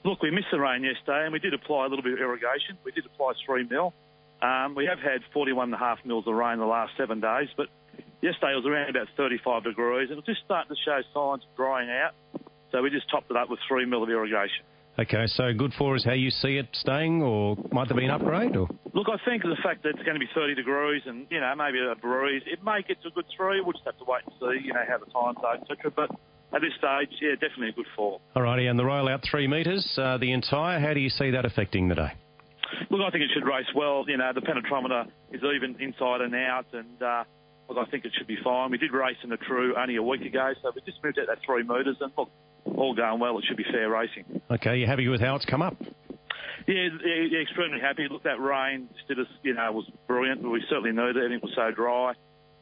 Look, we missed the rain yesterday, and we did apply a little bit of irrigation. We did apply 3 mil. We have had 41.5 mils of rain the last 7 days, but yesterday it was around about 35 degrees, and it was just starting to show signs of drying out. So we just topped it up with 3 mil of irrigation. Okay, so good for us how you see it staying, or might there be an upgrade? Or? Look, I think the fact that it's going to be 30 degrees and, maybe a breeze, it may get to a good 3. We'll just have to wait and see, how the times are, etc. But at this stage, yeah, definitely a good 4. All righty, and the rollout 3 metres, the entire, how do you see that affecting the day? Look, I think it should race well. The penetrometer is even inside and out, and look, I think it should be fine. We did race in the True only a week ago, so we just moved out that 3 metres, and look, all going well. It should be fair racing. Okay, you happy with how it's come up? Yeah, extremely happy. Look, that rain just did us, was brilliant. We certainly knew that everything was so dry.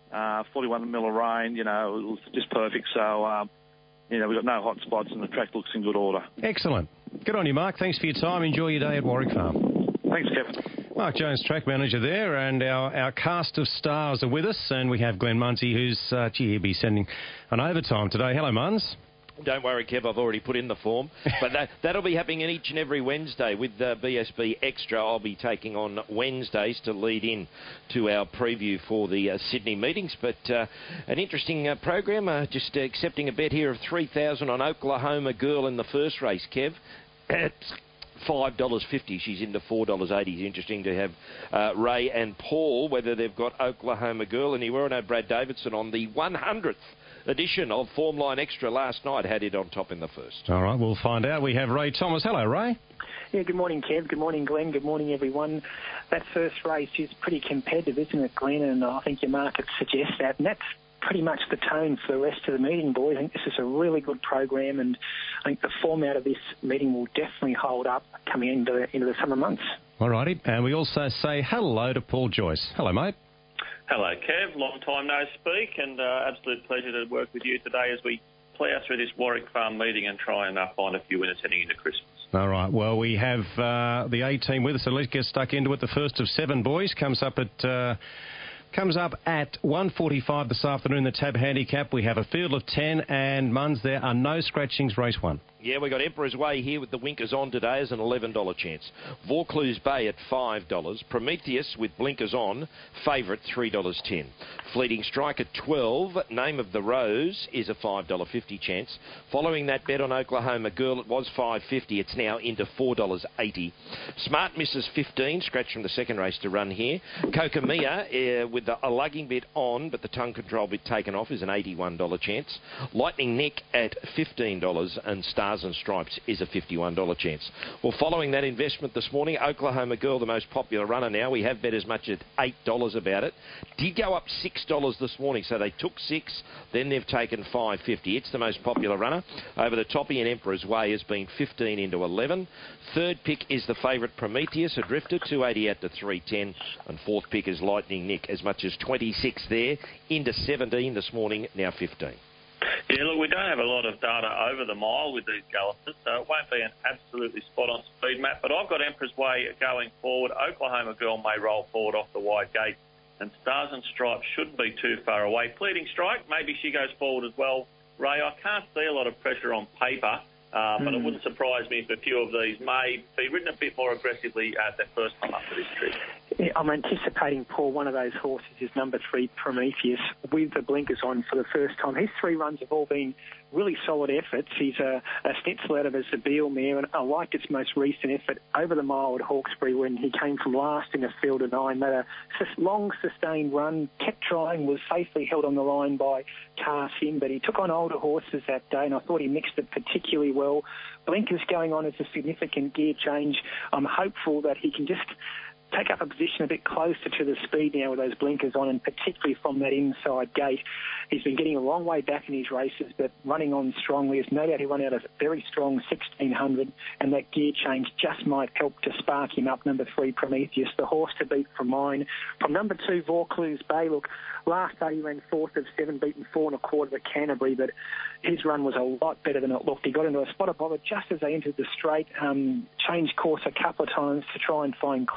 41 mil of rain, it was just perfect. So, we've got no hot spots, and the track looks in good order. Excellent. Good on you, Mark. Thanks for your time. Enjoy your day at Warwick Farm. Thanks, Kevin. Mark Jones, track manager there, and our cast of stars are with us, and we have Glenn Munsey, who's, he'll be sending an overtime today. Hello, Muns. Don't worry, Kev, I've already put in the form. But that'll be happening each and every Wednesday with BSB Extra. I'll be taking on Wednesdays to lead in to our preview for the Sydney meetings. But an interesting program. Just accepting a bet here of $3,000 on Oklahoma Girl in the first race, Kev. It's $5.50. She's into $4.80. It's interesting to have Ray and Paul, whether they've got Oklahoma Girl anywhere. I know Brad Davidson on the 100th edition of Formline Extra last night had it on top in the first. All right, we'll find out. We have Ray Thomas. Hello, Ray. Yeah, good morning, Kev. Good morning, Glenn. Good morning, everyone. That first race is pretty competitive, isn't it, Glenn? And I think your market suggests that. And that's pretty much the tone for the rest of the meeting, boys. I think this is a really good program, and I think the format of this meeting will definitely hold up coming into the summer months. All righty. And we also say hello to Paul Joyce. Hello, mate. Hello, Kev. Long time no speak, and absolute pleasure to work with you today as we plough through this Warwick Farm meeting and try and find a few winners heading into Christmas. All right. Well, we have the A team with us, so let's get stuck into it. The first of 7, boys, comes up at 1:45 this afternoon. The Tab Handicap. We have a field of 10, and Muns, there are no scratchings. Race 1. Yeah, we got Emperor's Way here with the winkers on today as an $11 chance. Vaucluse Bay at $5. Prometheus with blinkers on, favourite $3.10. Fleeting Strike at $12. Name of the Rose is a $5.50 chance. Following that bet on Oklahoma Girl, it was $5.50. It's now into $4.80. Smart Mrs. 15, scratch from the second race to run here. Kokomia with a lugging bit on, but the tongue control bit taken off, is an $81 chance. Lightning Nick at $15, and Stars and Stripes is a $51 chance. Well, following that investment this morning, Oklahoma Girl, the most popular runner now. We have bet as much as $8 about it. Did go up $6 this morning, so they took 6, then they've taken $5.50. It's the most popular runner. Over the toppy and Emperor's Way has been 15 into 11. Third pick is the favourite Prometheus, a drifter, 280 out to 310. And fourth pick is Lightning Nick, as much as 26 there, into 17 this morning, now 15. Yeah, look, we don't have a lot of data over the mile with these gallopers, so it won't be an absolutely spot-on speed map. But I've got Emperor's Way going forward. Oklahoma Girl may roll forward off the wide gate, and Stars and Stripes shouldn't be too far away. Fleeting Strike, maybe she goes forward as well. Ray, I can't see a lot of pressure on paper, but it wouldn't surprise me if a few of these may be ridden a bit more aggressively at their first time up to this trip. Yeah, I'm anticipating, Paul, one of those horses is number 3, Prometheus, with the blinkers on for the first time. His 3 runs have all been really solid efforts. He's a Snitzel out of a Zabeel mare, and I liked its most recent effort over the mile at Hawkesbury when he came from last in a field of 9, made a long, sustained run, kept trying, was safely held on the line by Carson, but he took on older horses that day, and I thought he mixed it particularly well. Blinkers going on as a significant gear change. I'm hopeful that he can just take up a position a bit closer to the speed now with those blinkers on, and particularly from that inside gate. He's been getting a long way back in his races, but running on strongly. There's no doubt he run out a very strong 1600, and that gear change just might help to spark him up. Number 3, Prometheus, the horse to beat from mine. From number 2, Vaucluse Bay. Look, last day he ran 4th of 7, beaten 4 1/4 at Canterbury, but his run was a lot better than it looked. He got into a spot of bother just as they entered the straight, changed course a couple of times to try and find clear gallop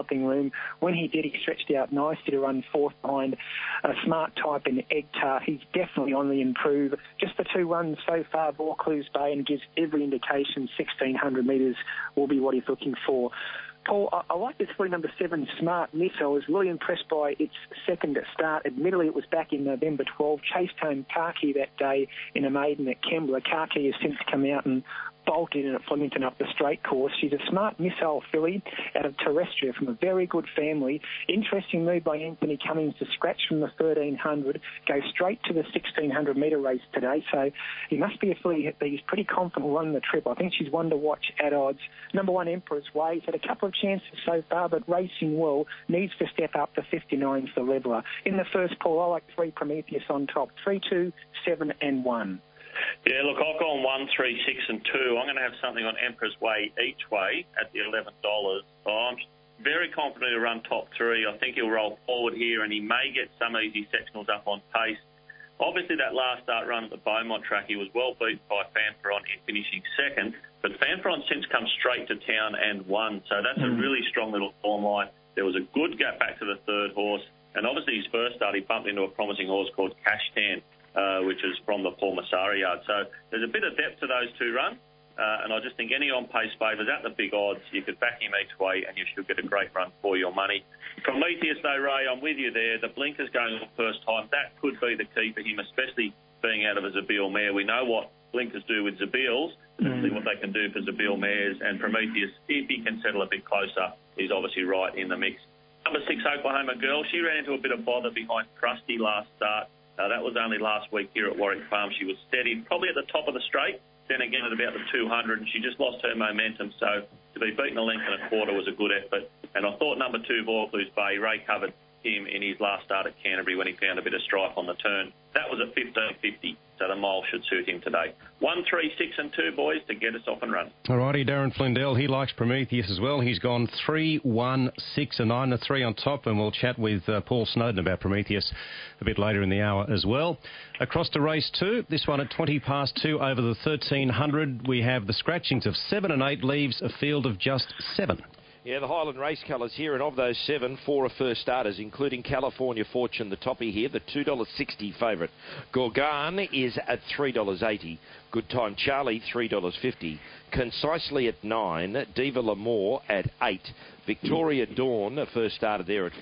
developing room. When he did, he stretched out nicely to run fourth behind a smart type in Egtar. He's definitely on the improve. Just the 2 runs so far, Vaucluse Bay, and gives every indication 1,600 metres will be what he's looking for. Paul, I like this filly number 7, Smart Miss. I was really impressed by its second start. Admittedly, it was back in November 12. Chased home Karki that day in a maiden at Kembla. Karki has since come out and bolted in at Flemington up the straight course. She's a smart missile filly out of Terrestria from a very good family. Interesting move by Anthony Cummings to scratch from the 1,300, go straight to the 1,600 metre race today. So he must be a filly that he's pretty confident will run the trip. I think she's one to watch at odds. Number 1, Emperor's Way. He's had a couple of chances so far, but racing well. Needs to step up to 59 for Leveller. In the first, Paul, I like 3 Prometheus on top. 3, 2, 7 and 1. Yeah, look, I've gone 1, 3, 6 and 2. I'm going to have something on Emperor's Way each way at the $11. So I'm very confident he'll run top 3. I think he'll roll forward here and he may get some easy sectionals up on pace. Obviously, that last start run at the Beaumont track, he was well beaten by Fanfaron in finishing second. But Fanfaron since come straight to town and won. So that's a really strong little form line. There was a good gap back to the third horse. And obviously, his first start, he bumped into a promising horse called Cashtan, which is from the Paul Massari yard. So there's a bit of depth to those 2 runs, and I just think any on-pace favours at the big odds, you could back him each way and you should get a great run for your money. Prometheus, though, Ray, I'm with you there. The blinkers going on the first time, that could be the key for him, especially being out of a Zabeel mare. We know what blinkers do with Zabeels. Let's see what they can do for Zabeel mares. And Prometheus, if he can settle a bit closer, he's obviously right in the mix. Number 6, Oklahoma Girl. She ran into a bit of bother behind Krusty last start. That was only last week here at Warwick Farm. She was steady, probably at the top of the straight, then again at about the 200, and she just lost her momentum. So to be beaten a length and a quarter was a good effort. And I thought number 2, Vaucluse Bay, Ray covered him in his last start at Canterbury when he found a bit of strife on the turn. That was at 15.50, so the mile should suit him today. 1, 3, 6 and 2, boys, to get us off and run. All righty, Darren Flindell, he likes Prometheus as well. He's gone 3, 1, 6 and 9, the 3 on top, and we'll chat with Paul Snowden about Prometheus a bit later in the hour as well. Across to race 2, this one at 20 past 2 over the 1,300. We have the scratchings of 7 and 8, leaves a field of just 7. Yeah, the Highland race colours here, and of those 7, 4 are first starters, including California Fortune, the toppy here, the $2.60 favourite. Gorgan is at $3.80. Good Time Charlie, $3.50. Concisely at 9. Diva L'Amour at 8. Victoria Dawn, first starter there at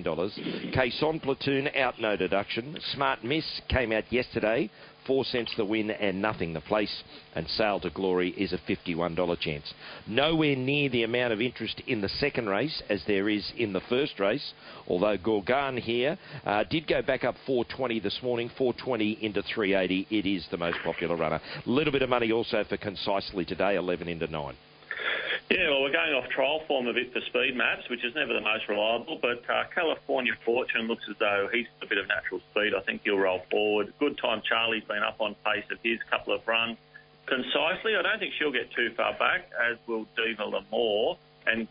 $14. Caisson Platoon, out no deduction. Smart Miss came out yesterday, 4 cents the win and nothing the place. And Sail to Glory is a $51 chance. Nowhere near the amount of interest in the second race as there is in the first race, although Gorgan here did go back up 420 this morning, 420 into 380. It is the most popular runner. A little bit of money also for Concisely today, 11 into 9. Yeah, well, we're going off trial form a bit for speed maps, which is never the most reliable, but California Fortune looks as though he's a bit of natural speed. I think he'll roll forward. Good Time Charlie's been up on pace of his couple of runs. Concisely, I don't think she'll get too far back, as will Diva L'Amour. And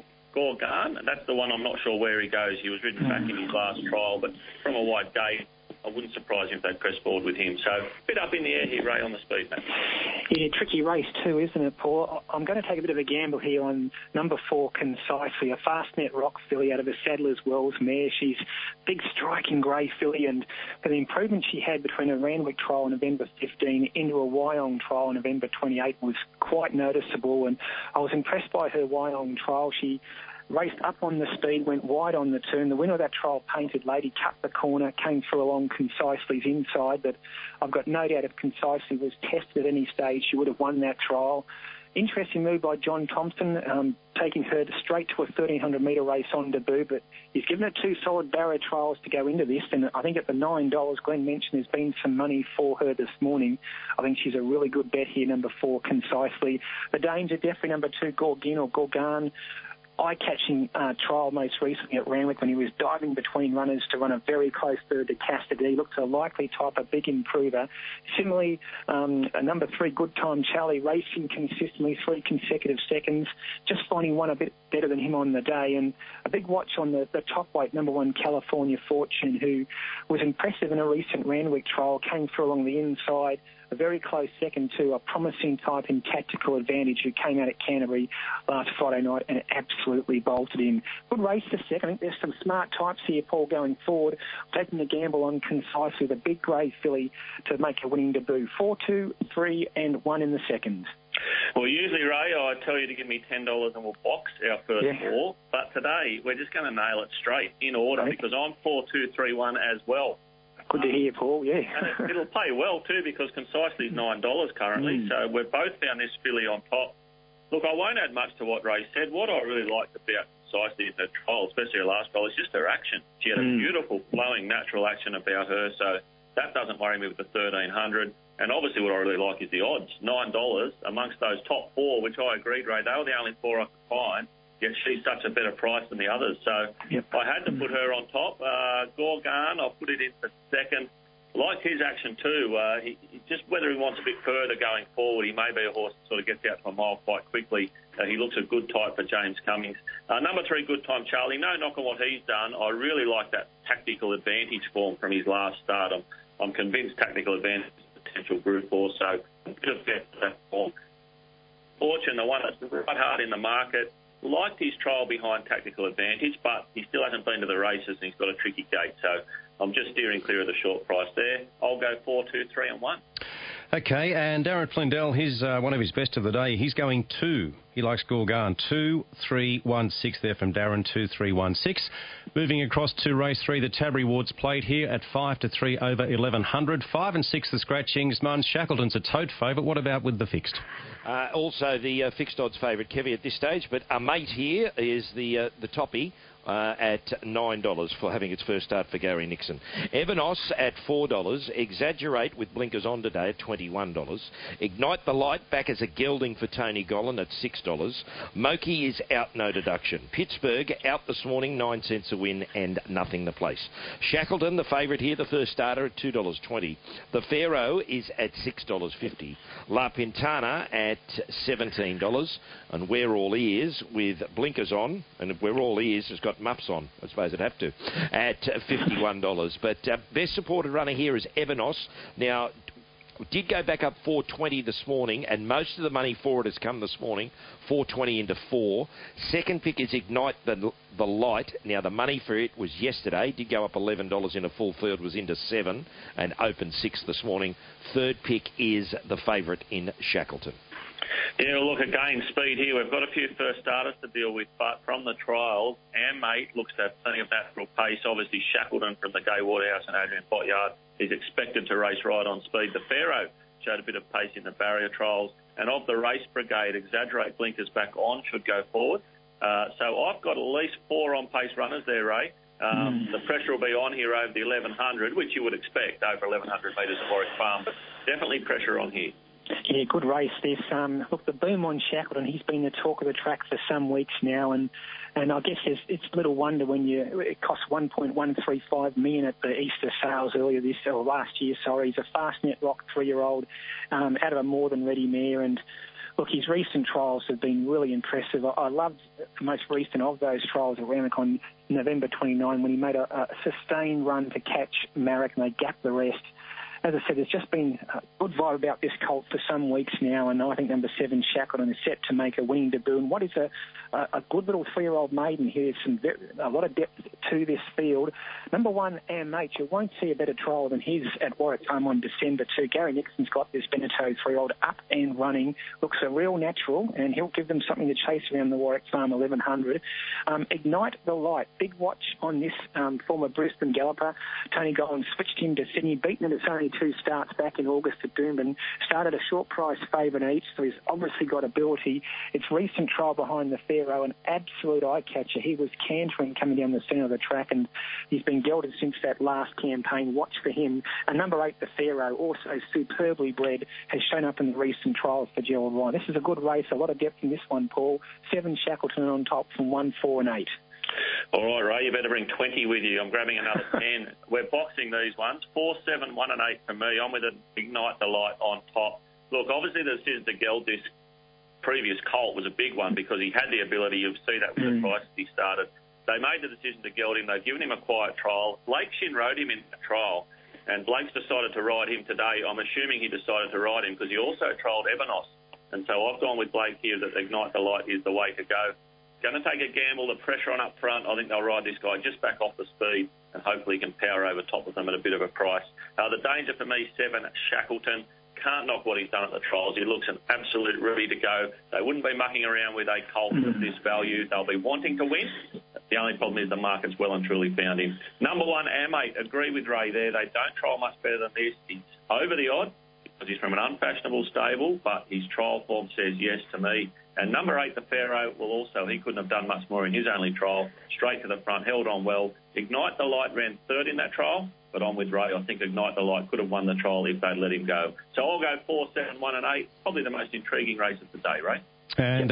Gorgan, that's the one I'm not sure where he goes. He was ridden back in his last trial, but from a wide gate, I wouldn't surprise him if they press forward with him. So a bit up in the air here, Ray, on the speed map. Yeah, tricky race too, isn't it, Paul? I'm going to take a bit of a gamble here on number 4, Concisely, a Fastnet Rock filly out of a Sadler's Wells mare. She's big, striking grey filly, and for the improvement she had between a Randwick trial on November 15 into a Wyong trial on November 28 was quite noticeable, and I was impressed by her Wyong trial. She raced up on the speed, went wide on the turn. The winner of that trial, Painted Lady, cut the corner, came through along Concisely's inside, but I've got no doubt if Concisely was tested at any stage, she would have won that trial. Interesting move by John Thompson, taking her straight to a 1,300 metre race on debut, but he's given her 2 solid barrier trials to go into this, and I think at the $9, Glenn mentioned there's been some money for her this morning. I think she's a really good bet here, number 4, Concisely. The danger, definitely number 2, Gorgan. Eye-catching trial most recently at Randwick when he was diving between runners to run a very close third to Cassidy. Looks a likely type, a big improver. Similarly, number 3, Good Time Charlie, racing consistently 3 consecutive seconds, just finding one a bit better than him on the day. And a big watch on the top weight, number 1, California Fortune, who was impressive in a recent Randwick trial, came through along the inside. A very close second to a promising type in Tactical Advantage who came out at Canterbury last Friday night and absolutely bolted in. Good race to second. I think there's some smart types here, Paul, going forward. Taking a gamble on Concisely, the big grey filly to make a winning debut. 4, 2, 3 and 1 in the second. Well, usually, Ray, I tell you to give me $10 and we'll box our first four. But today, we're just going to nail it straight in order because I'm 4, 2, 3, 1 as well. Good to hear, Paul, And it'll pay well, too, because Concisely is $9 currently. So we've both found this filly on top. Look, I won't add much to what Ray said. What I really liked about Concisely in her trial, especially her last trial, is just her action. She had a beautiful, flowing, natural action about her. So that doesn't worry me with the 1,300. And obviously what I really like is the odds. $9 amongst those top four, which I agreed, Ray, they were the only four I could find, yet she's such a better price than the others. So I had to put her on top. Gorgon, I'll put it in for second. Like his action too. He just whether he wants a bit further going forward, he may be a horse that sort of gets out to a mile quite quickly. He looks a good type for James Cummings. Number 3, Good Time Charlie. No knock on what he's done. I really like that Tactical Advantage form from his last start. I'm convinced Tactical Advantage is a potential Group 4, so a bit of that form. Fortune, the one that's right hard in the market, liked his trial behind Tactical Advantage, but he still hasn't been to the races and he's got a tricky gate. So I'm just steering clear of the short price there. I'll go 4, 2, 3 and 1. Okay, and Darren Flindell, he's one of his best of the day. He's going 2. He likes Gorgon. 2, 3, 1, 6 there from Darren. 2, 3, 1, 6. Moving across to race 3, the Tabry Wards Plate here at 5 to 3 over 1,100. 5 and 6 the scratchings. Muns Shackleton's a tote favourite. What about with the fixed? Also the fixed odds favourite, Kevy, at this stage. But a mate here is the toppy. At $9 for having its first start for Gary Nixon. Evanos at $4. Exaggerate with blinkers on today at $21. Ignite the Light back as a gelding for Tony Gollan at $6. Moki is out, no deduction. Pittsburgh out this morning, 9 cents a win and nothing the place. Shackleton, the favourite here, the first starter at $2.20. The Pharaoh is at $6.50. La Pintana at $17. And We're All Ears with blinkers on, and We're All Ears has got muffs on, I suppose it'd have to, at $51. But best supported runner here is Evanos. Now, did go back up 420 this morning, and most of the money for it has come this morning, 420 into 4. Second pick is Ignite the Light. Now, the money for it was yesterday, did go up $11 in a full field, was into 7, and opened 6 this morning. Third pick is the favourite in Shackleton. Yeah, look, again, speed here. We've got a few first starters to deal with, but from the trials, our mate looks to have plenty of natural pace. Obviously, Shackleton from the Gay Waterhouse and Adrian Botyard is expected to race right on speed. The Pharaoh showed a bit of pace in the barrier trials. And of the race brigade, Exaggerate blinkers back on should go forward. So I've got at least 4 on-pace runners there, Ray. The pressure will be on here over the 1,100, which you would expect over 1,100 metres at Warwick Farm, but definitely pressure on here. Yeah, good race this. Look, the boom on Shackleton, he's been the talk of the track for some weeks now, and I guess it's little wonder when it cost $1.135 million at the Easter sales last year. He's a fast net rock 3-year-old out of a more than ready mare, and look, his recent trials have been really impressive. I loved the most recent of those trials at Ramac November 29 when he made a sustained run to catch Marek and they gapped the rest. As I said, there's just been a good vibe about this colt for some weeks now, and I think number 7, Shackleton, is set to make a winning debut. And what is a good little 3-year-old maiden here? A lot of depth to this field. Number 1, Mate, you won't see a better trial than his at Warwick Farm on December 2. Gary Nixon's got this Beneteau 3-year-old up and running. Looks a real natural, and he'll give them something to chase around the Warwick Farm 1,100. Ignite the Light. Big watch on this former Brisbane galloper. Tony Gollan switched him to Sydney, beaten him at only 2 starts back in August at Doomben. Started a short price favourite each, so he's obviously got ability. Its recent trial behind the Pharaoh, an absolute eye-catcher. He was cantering coming down the centre of the track, and he's been gelded since that last campaign. Watch for him. And number 8, the Pharaoh, also superbly bred, has shown up in the recent trials for Gerald Ryan. This is a good race, a lot of depth in this one, Paul. 7, Shackleton on top from 1, 4 and 8. All right, Ray, you better bring 20 with you. I'm grabbing another 10. We're boxing these ones. 4, 7, 1 and 8 for me. I'm with an Ignite the Light on top. Look, obviously the decision to geld this previous colt was a big one because he had the ability, you'll see that with the prices he started. They made the decision to geld him. They've given him a quiet trial. Lake Shin rode him in the trial. And Blake's decided to ride him today. I'm assuming he decided to ride him because he also trialled Evanos. And so I've gone with Blake here that Ignite the Light is the way to go. Going to take a gamble, the pressure on up front. I think they'll ride this guy just back off the speed and hopefully can power over top of them at a bit of a price. The danger for me, 7, Shackleton. Can't knock what he's done at the trials. He looks an absolute ready to go. They wouldn't be mucking around with a colt of this value. They'll be wanting to win. The only problem is the market's well and truly found him. Number 1, Amate. Agree with Ray there. They don't trial much better than this. He's over the odd because he's from an unfashionable stable, but his trial form says yes to me. And number 8, the Pharaoh, well, also, he couldn't have done much more in his only trial. Straight to the front, held on well. Ignite the Light ran 3rd in that trial, but I'm with Ray. I think Ignite the Light could have won the trial if they'd let him go. So I'll go 4, 7, 1 and 8. Probably the most intriguing race of the day, Ray. And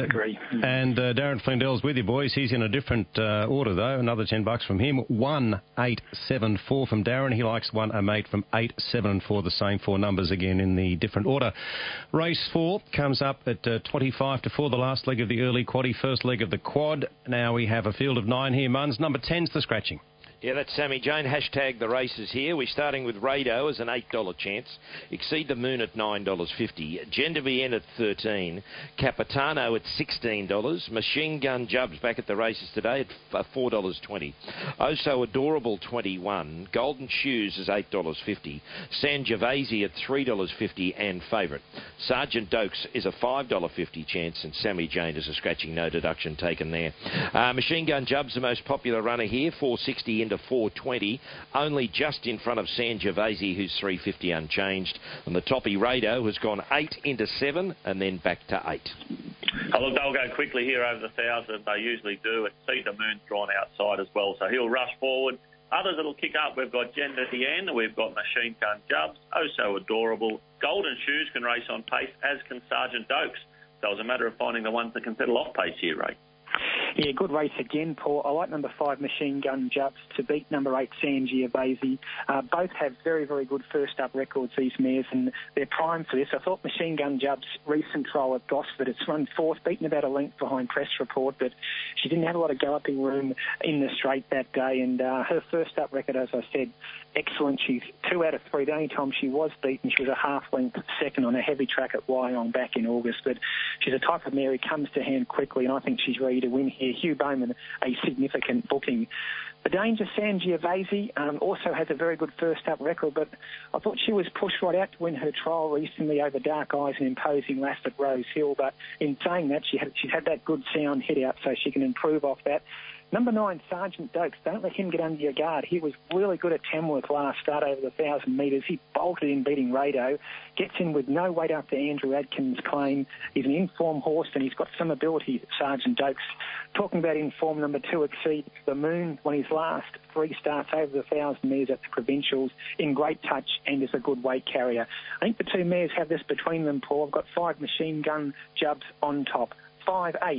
Darren Flindell's with you, boys. He's in a different order, though. Another $10 from him. 1, 8, 7, 4 from Darren. He likes 1, 8 from 8, 7 and 4. The same 4 numbers again in the different order. Race 4 comes up at 25 to 4. The last leg of the early quaddie, first leg of the quad. Now we have a field of 9 here, Muns. Number 10's the scratching. Yeah, that's Sammy Jane. Hashtag the races here. We're starting with Rado as an $8 chance. Exceed the Moon at $9.50. Gender VN at $13. Capitano at $16. Machine Gun Jubs back at the races today at $4.20. Oso Adorable $21. Golden Shoes is $8.50. Sangiovese at $3.50 and favourite. Sergeant Dokes is a $5.50 chance, and Sammy Jane is a scratching, no deduction taken there. Machine Gun Jubs, the most popular runner here, $4.60 into $4.20, only just in front of Sangiovese, who's $3.50 unchanged. And the toppy Rado has gone 8 into 7 and then back to 8. Oh, look, they'll go quickly here over the 1,000. They usually do. See the Moon's drawn outside as well, so he'll rush forward. Others that'll kick up, we've got Gender Dien, we've got Machine Gun Jubs, Oh So Adorable. Golden Shoes can race on pace, as can Sergeant Dokes. So it's a matter of finding the ones that can settle off pace here, Ray. Yeah, good race again, Paul. I like number 5, Machine Gun Jubs, to beat number 8, Sangiovese. Both have very, very good first-up records, these mares, and they're primed for this. I thought Machine Gun Jubs' recent trial at Gosford, it's run 4th, beaten about a length behind Press Report, but she didn't have a lot of galloping room in the straight that day, and her first-up record, as I said, excellent. She's 2 out of 3. The only time she was beaten, she was a half-length second on a heavy track at Wyong back in August, but she's a type of mare who comes to hand quickly, and I think she's ready to win here. Hugh Bowman, a significant booking. The danger, Sangiovese, also has a very good first-up record, but I thought she was pushed right out to win her trial recently over Dark Eyes and Imposing Lass at Rose Hill, but in saying that, she's had that good sound hit out, so she can improve off that. Number 9, Sergeant Dokes. Don't let him get under your guard. He was really good at Tamworth last start over the 1,000 metres. He bolted in beating Rado. Gets in with no weight up to Andrew Adkins' claim. He's an in-form horse and he's got some ability, Sergeant Dokes. Talking about in-form, number 2, Exceed the Moon, won his last 3 starts over the 1,000 metres at the Provincials, in great touch and is a good weight carrier. I think the 2 mares have this between them, Paul. I've got 5 Machine Gun Jubs on top. 5, 8,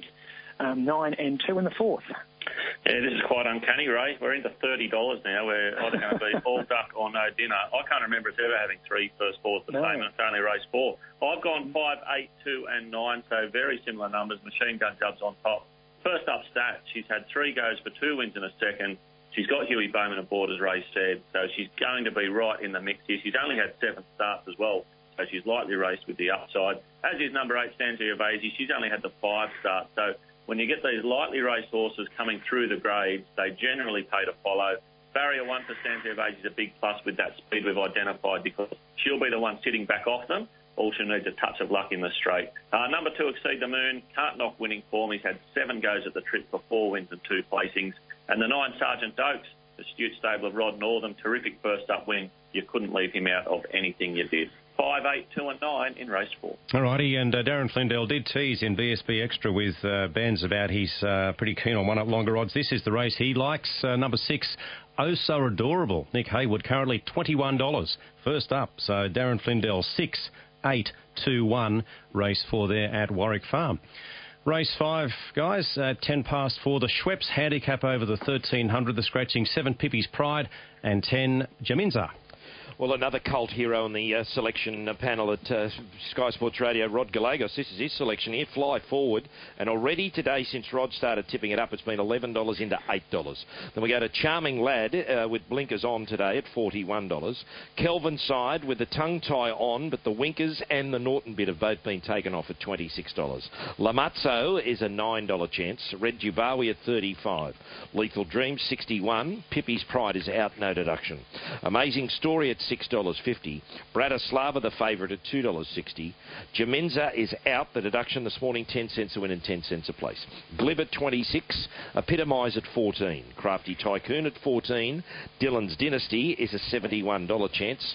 9 and 2 in the 4th. Yeah, this is quite uncanny, Ray. We're into $30 now. We're either going to be all duck or no dinner. I can't remember us ever having 3 first fours the same, and it's only race 4. I've gone 5, 8, 2 and 9, so very similar numbers. Machine Gun Jubs on top. First up stat, she's had 3 goes for 2 wins in a second. She's got Huey Bowman aboard, as Ray said, so she's going to be right in the mix here. She's only had 7 starts as well, so she's lightly raced with the upside. As is number 8, Sangiovese, she's only had the 5 starts, so when you get these lightly raced horses coming through the grades, they generally pay to follow. Barrier 1 for Sangiovese is a big plus with that speed we've identified because she'll be the one sitting back off them. All she needs a touch of luck in the straight. Number 2, Exceed the Moon, can't knock winning form. He's had 7 goes at the trip for 4 wins and 2 placings. And the 9, Sergeant Dokes, the astute stable of Rod Northam, terrific first-up win. You couldn't leave him out of anything you did. 5, 8, 2 and 9 in race 4. All righty, and Darren Flindell did tease in BSB Extra with Benz about he's pretty keen on one-up longer odds. This is the race he likes. Number 6, Oh So Adorable. Nick Haywood, currently $21. First up, so Darren Flindell, 6, 8, 2, 1, race 4 there at Warwick Farm. Race 5, guys, 10 past 4, the Schweppes handicap over the 1,300, the scratching 7, Pippi's Pride, and 10, Jaminza. Well, another cult hero on the selection panel at Sky Sports Radio, Rod Gallegos. This is his selection here, Fly Forward. And already today, since Rod started tipping it up, it's been $11 into $8. Then we go to Charming Lad with blinkers on today at $41. Kelvin Side with the tongue tie on, but the winkers and the Norton bid have both been taken off at $26. Lamazzo is a $9 chance. Red Dubawi at $35. Lethal Dream, $61. Pippi's Pride is out, no deduction. Amazing Story at $6.50. Bratislava, the favourite, at $2.60. Jaminza is out, the deduction this morning, 10 cents a win and 10 cents a place. Glib at 26. Epitomise at 14. Crafty Tycoon at 14. Dylan's Dynasty is a $71 chance,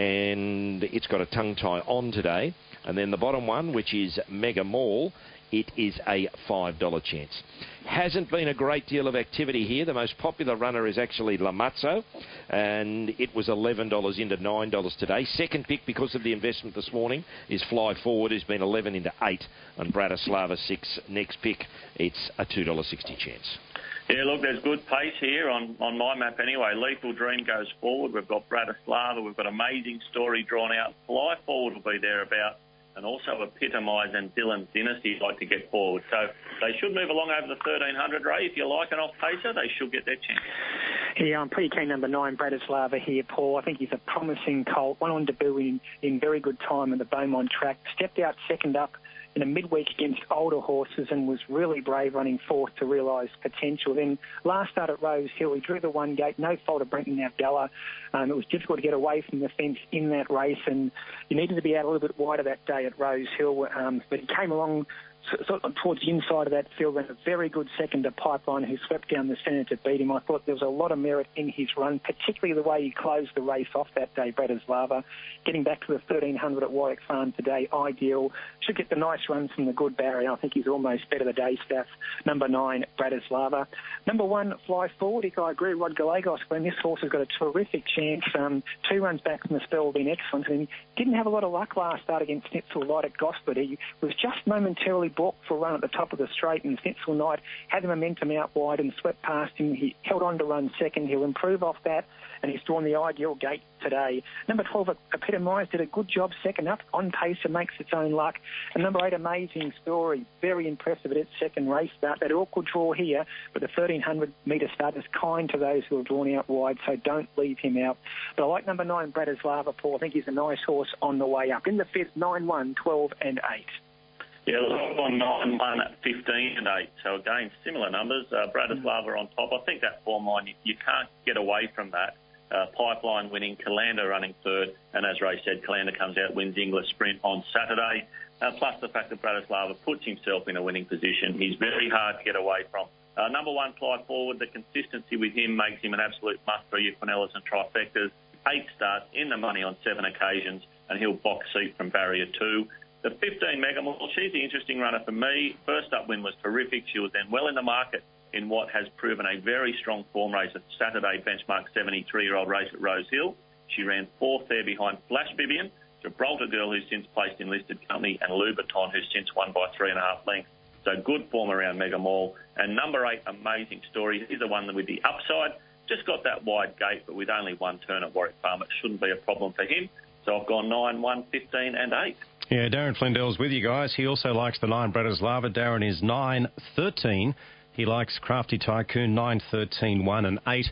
and it's got a tongue tie on today. And then the bottom one, which is Mega Mall, it is a $5 chance. Hasn't been a great deal of activity here. The most popular runner is actually Lamazzo, and it was $11 into $9 today. Second pick, because of the investment this morning, is Fly Forward, who's been 11 into 8, and Bratislava 6. Next pick, it's a $2.60 chance. Yeah, look, there's good pace here on my map anyway. Lethal Dream goes forward. We've got Bratislava. We've got Amazing Story drawn out. Fly Forward will be thereabout. And also Epitomise and Dylan's Dynasty like to get forward. So they should move along over the 1300, Ray. If you like an off-pacer, they should get their chance. Yeah, I'm pretty keen number 9, Bratislava here, Paul. I think he's a promising colt. Went on debut in very good time at the Beaumont track. Stepped out second up in a midweek against older horses and was really brave running fourth to realise potential. Then last start at Rose Hill, he drew the one gate, no fault of Brenton Abdallah. It was difficult to get away from the fence in that race, and you needed to be out a little bit wider that day at Rose Hill, but he came along sort of towards the inside of that field, and a very good second to Pipeline, who swept down the centre to beat him. I thought there was a lot of merit in his run, particularly the way he closed the race off that day, Bratislava. Getting back to the 1300 at Warwick Farm today, ideal. Should get the nice runs from the good barrier. I think he's almost better the day staff. Number 9, Bratislava. Number 1, Fly Forward. I agree, Rod Gallegos, when this horse has got a terrific chance. 2 runs back from the spell have been excellent. And he didn't have a lot of luck last start against Snitzel Light at Gosford. He was just momentarily balked for a run at the top of the straight, and Snitzel Knight had the momentum out wide and swept past him. He held on to run second. He'll improve off that, and he's drawn the ideal gate today. Number 12, Epitomise, did a good job second up. On pace and makes its own luck. And number 8, Amazing Story, very impressive at its second race start. That awkward draw here, but the 1300-metre start is kind to those who are drawn out wide, so don't leave him out. But I like number 9, Bratislava, Paul. I think he's a nice horse on the way up. In the 5th, 9, 1, 12 and 8. Yeah, I've gone 9, 1, 15 and 8. So again, similar numbers. Bratislava on top. I think that form line, you can't get away from that. Pipeline winning, Calanda running third, and as Ray said, Calanda comes out, wins English Sprint on Saturday. Plus the fact that Bratislava puts himself in a winning position. He's very hard to get away from. Number 1, Fly Forward. The consistency with him makes him an absolute must for your Quinellas and trifectas. 8 starts in the money on 7 occasions, and he'll box seat from barrier 2. The 15 Mega Mall, she's the interesting runner for me. First up win was terrific. She was then well in the market in what has proven a very strong form race at Saturday, benchmark 73-year-old race at Rose Hill. She ran 4th there behind Flash Vivian, Gibraltar Girl, who's since placed in listed company, and Louboutin, who's since won by 3.5 lengths. So good form around Mega Mall. And number 8, Amazing Story, is the one with the upside. Just got that wide gate, but with only one turn at Warwick Farm, it shouldn't be a problem for him. So I've gone 9, 1, 15 and 8. Yeah, Darren Flindell's with you guys. He also likes the 9, Bratislava. Darren is 9, 13. He likes Crafty Tycoon, 9, 13, 1 and 8.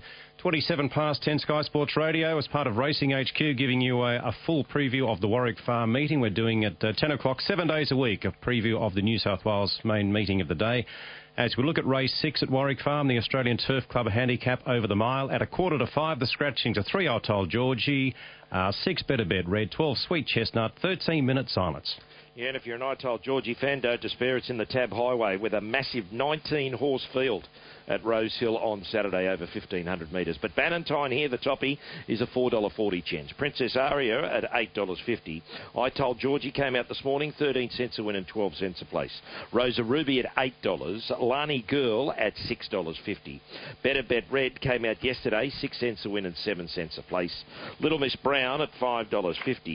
27 past 10, Sky Sports Radio as part of Racing HQ, giving you a full preview of the Warwick Farm meeting. We're doing it at 10 o'clock, 7 days a week, a preview of the New South Wales main meeting of the day. As we look at race 6 at Warwick Farm, the Australian Turf Club handicap over the mile. At 4:45, the scratchings are 3, I Told Georgie, 6, Better Bet Red, 12, Sweet Chestnut, 13 Minute Silence. Yeah, and if you're an I Told Georgie fan, don't despair. It's in the Tab Highway with a massive 19-horse field at Rose Hill on Saturday over 1,500 metres. But Bannantine here, the toppy, is a $4.40 chance. Princess Aria at $8.50. I Told Georgie came out this morning, 13 cents a win and 12 cents a place. Rosa Ruby at $8. Lani Girl at $6.50. Better Bet Red came out yesterday, 6 cents a win and 7 cents a place. Little Miss Brown at $5.50.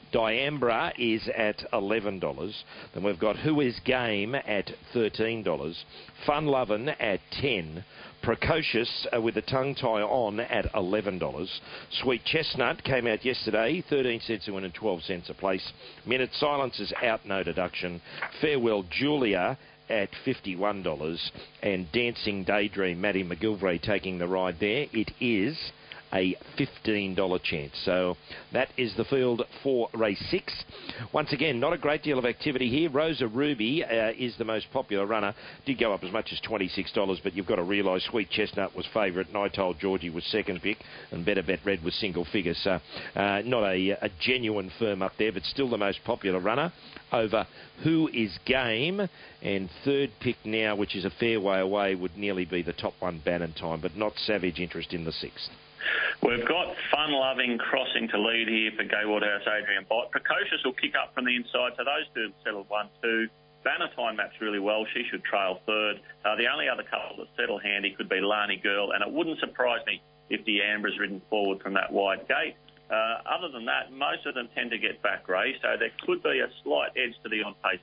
Diambra is at $11. Then we've got Who Is Game at $13. Fun Lovin' at $10. Precocious with the tongue tie on at $11. Sweet Chestnut came out yesterday, 13 cents a win and 12 cents a place. Minute Silence is out, no deduction. Farewell Julia at $51. And Dancing Daydream, Maddie McGilvray taking the ride there. It is a $15 chance. So that is the field for race 6. Once again, not a great deal of activity here. Rosa Ruby is the most popular runner. Did go up as much as $26, but you've got to realise Sweet Chestnut was favourite, and I Told Georgie was second pick, and Better Bet Red was single figure. So not a genuine firm up there, but still the most popular runner over Who Is Game. And third pick now, which is a fair way away, would nearly be the top one, Bannon Time, but not Savage Interest in the 6th. We've got Fun Loving crossing to lead here for Gai Waterhouse, Adrian Bott. Precocious will kick up from the inside, so those two have settled 1-2. Banner Time maps really well. She should trail third. The only other couple that settle handy could be Lani Girl, and it wouldn't surprise me if Diambra's ridden forward from that wide gate. Other than that, most of them tend to get back race, so there could be a slight edge to the on-paces.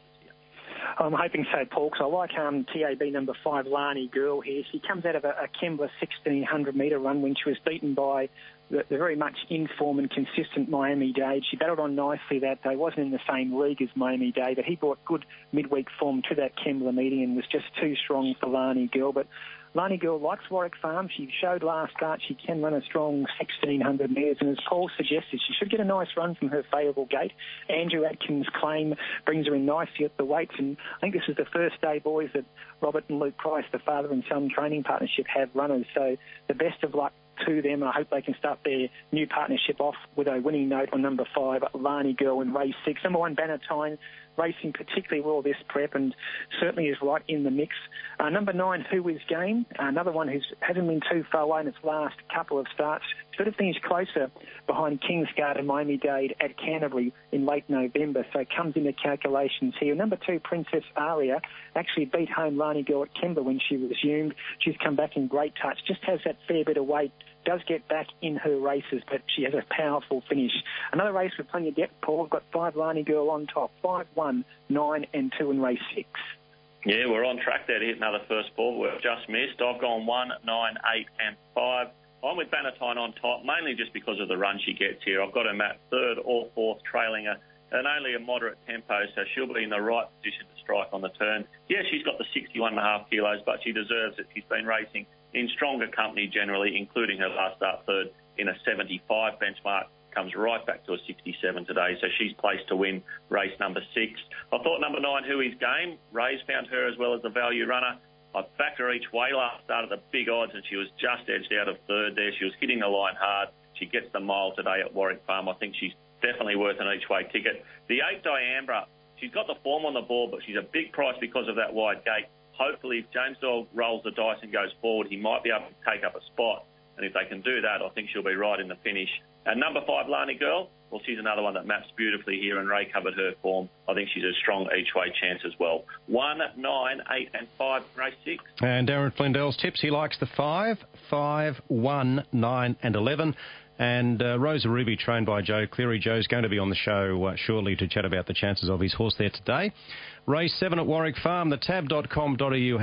I'm hoping so, Paul, because I like TAB number 5, Lani Girl here. She comes out of a Kembla 1,600-metre run when she was beaten by the very much in form and consistent Miami Dade. She battled on nicely that day. Wasn't in the same league as Miami Dade, but he brought good midweek form to that Kembla meeting and was just too strong for Lani Girl. But Lani Girl likes Warwick Farm. She showed last start she can run a strong 1,600 metres, and as Paul suggested, she should get a nice run from her favourable gate. Andrew Atkins' claim brings her in nicely at the weights, and I think this is the first day, boys, that Robert and Luke Price, the father and son training partnership, have runners. So the best of luck to them. I hope they can start their new partnership off with a winning note on number 5, Lani Girl in race 6. Number 1, Banner Time, racing particularly well this prep and certainly is right in the mix. Number 9, Who Is Game, another one who hasn't been too far away in its last couple of starts. Should have finished closer behind Kingsguard and Miami Dade at Canterbury in late November, so comes into calculations here. Number 2, Princess Aria, actually beat home Lani Girl at Kembla when she resumed. She's come back in great touch, just has that fair bit of weight, does get back in her races, but she has a powerful finish. Another race with plenty of depth, Paul. We've got 5, Lani Girl on top, 5, 1, 9 and 2 in race 6. Yeah, we're on track there to hit another first ball. We've just missed. I've gone 1, 9, 8 and 5. I'm with Bannatyne on top, mainly just because of the run she gets here. I've got her at third or fourth, trailing her and only a moderate tempo, so she'll be in the right position to strike on the turn. Yeah, she's got the 61.5 kilos, but she deserves it. She's been racing in stronger company generally, including her last start third in a 75 benchmark. Comes right back to a 67 today, so she's placed to win race number 6. I thought number 9, Who Is Game, Ray's found her as well as the value runner. I backed her each way last start at the big odds, and she was just edged out of third there. She was hitting the line hard. She gets the mile today at Warwick Farm. I think she's definitely worth an each way ticket. The 8, Diambra, she's got the form on the board, but she's a big price because of that wide gate. Hopefully, if James Doyle rolls the dice and goes forward, he might be able to take up a spot. And if they can do that, I think she'll be right in the finish. And number 5, Lani Girl, well, she's another one that maps beautifully here, and Ray covered her form. I think she's a strong each-way chance as well. 1, 9, 8 and 5, race 6. And Darren Flindell's tips, he likes the 5, 5, 1, 9 and 11. And Rosa Ruby, trained by Joe Cleary. Joe's going to be on the show shortly to chat about the chances of his horse there today. Race 7 at Warwick Farm, the tab.com.au